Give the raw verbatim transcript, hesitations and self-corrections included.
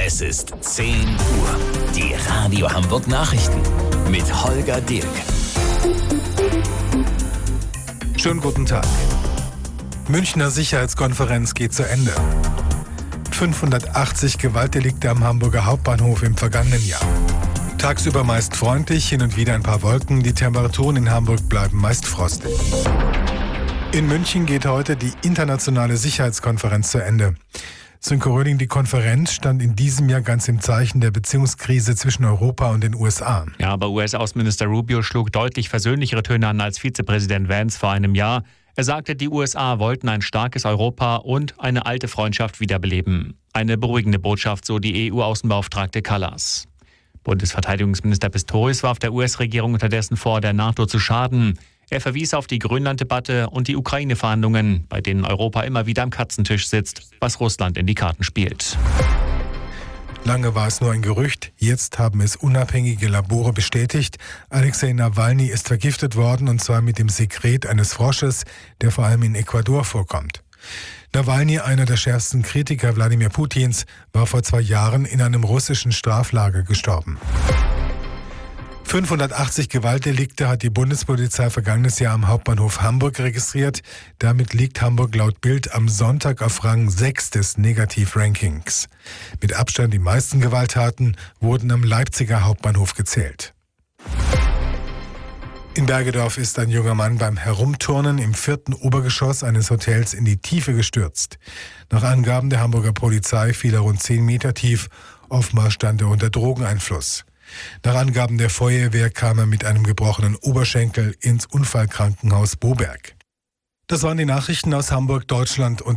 Es ist zehn Uhr. Die Radio Hamburg Nachrichten mit Holger Dirk. Schönen guten Tag. Münchner Sicherheitskonferenz geht zu Ende. fünfhundertachtzig Gewaltdelikte am Hamburger Hauptbahnhof im vergangenen Jahr. Tagsüber meist freundlich, hin und wieder ein paar Wolken. Die Temperaturen in Hamburg bleiben meist frostig. In München geht heute die internationale Sicherheitskonferenz zu Ende. Sönke Röhling, die Konferenz stand in diesem Jahr ganz im Zeichen der Beziehungskrise zwischen Europa und den U S A. Ja, aber U S-Außenminister Rubio schlug deutlich versöhnlichere Töne an als Vizepräsident Vance vor einem Jahr. Er sagte, die U S A wollten ein starkes Europa und eine alte Freundschaft wiederbeleben. Eine beruhigende Botschaft, so die E U-Außenbeauftragte Kallas. Bundesverteidigungsminister Pistorius warf der U S-Regierung unterdessen vor, der NATO zu schaden. Er verwies auf die Grönland-Debatte und die Ukraine-Verhandlungen, bei denen Europa immer wieder am Katzentisch sitzt, was Russland in die Karten spielt. Lange war es nur ein Gerücht, jetzt haben es unabhängige Labore bestätigt. Alexei Nawalny ist vergiftet worden, und zwar mit dem Sekret eines Frosches, der vor allem in Ecuador vorkommt. Nawalny, einer der schärfsten Kritiker Wladimir Putins, war vor zwei Jahren in einem russischen Straflager gestorben. fünfhundertachtzig Gewaltdelikte hat die Bundespolizei vergangenes Jahr am Hauptbahnhof Hamburg registriert. Damit liegt Hamburg laut Bild am Sonntag auf Rang sechs des Negativ-Rankings. Mit Abstand die meisten Gewalttaten wurden am Leipziger Hauptbahnhof gezählt. In Bergedorf ist ein junger Mann beim Herumturnen im vierten Obergeschoss eines Hotels in die Tiefe gestürzt. Nach Angaben der Hamburger Polizei fiel er rund zehn Meter tief. Offenbar stand er unter Drogeneinfluss. Nach Angaben der Feuerwehr kam er mit einem gebrochenen Oberschenkel ins Unfallkrankenhaus Boberg. Das waren die Nachrichten aus Hamburg, Deutschland und